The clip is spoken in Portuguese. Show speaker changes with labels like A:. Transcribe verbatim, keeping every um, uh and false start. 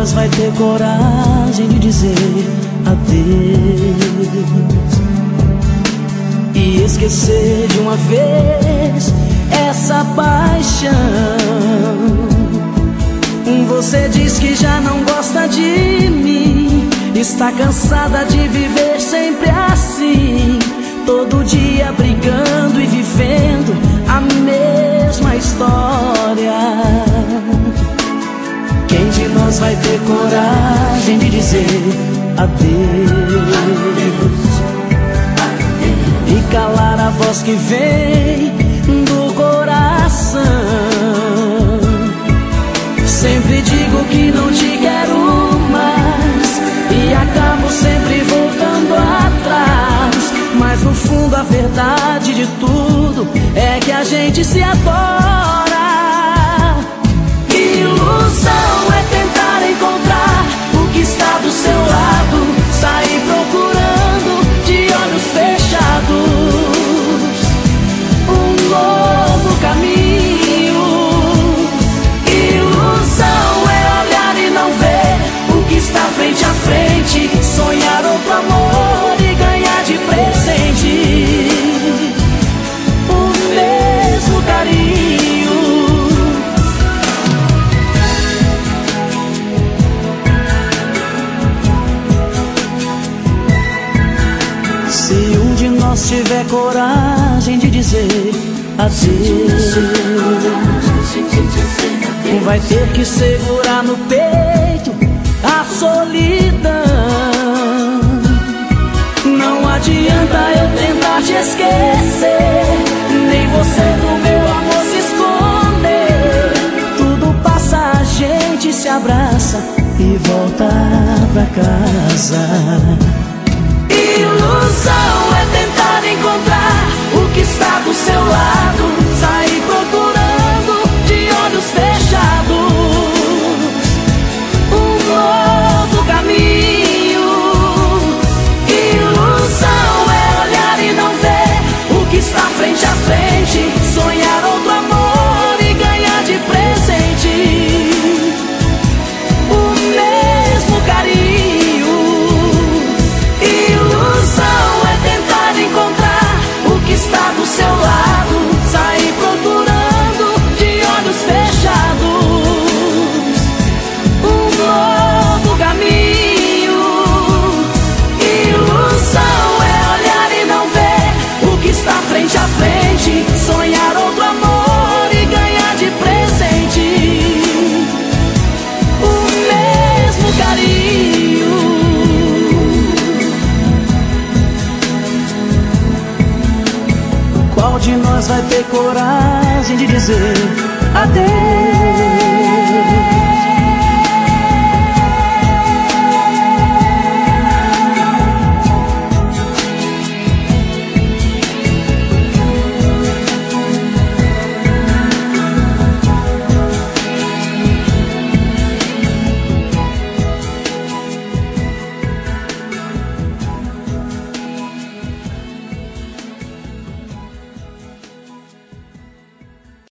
A: nós vai ter coragem de dizer adeus e esquecer de uma vez essa paixão? Você diz que já não gosta de mim, está cansada de viver sempre assim, todo dia brigando e vivendo a mesma história. Quem de nós vai ter coragem de dizer adeus e calar a voz que vem do coração? Sempre digo que não te quero mais e acabo sempre voltando atrás, mas no fundo a verdade de tudo é que a gente se adora. Ilusão é tentar encontrar o que está do seu lado, sair procurando de olhos fechados um novo caminho. Frente a frente, sonhar outro amor e ganhar de presente o mesmo carinho. Se um de nós tiver coragem de dizer adeus, vai ter que segurar no peito a solidão. Não adianta eu tentar te esquecer, nem você do meu amor se esconder. Tudo passa, a gente se abraça e volta pra casa. Ilusão é tentar encontrar o que está do seu lado, sair procurando de olhos fechados caminho. Ilusão é olhar e não ver o que está frente a frente, sonhar outro amor e ganhar de presente o mesmo carinho. Ilusão é tentar encontrar o que está do seu lado, sair procurando de olhos fechados um novo caminho. Ilusão é olhar e não ver o que está frente a frente, sonhar outro amor e ganhar de presente o mesmo carinho. Qual de nós vai ter coragem de dizer adeus?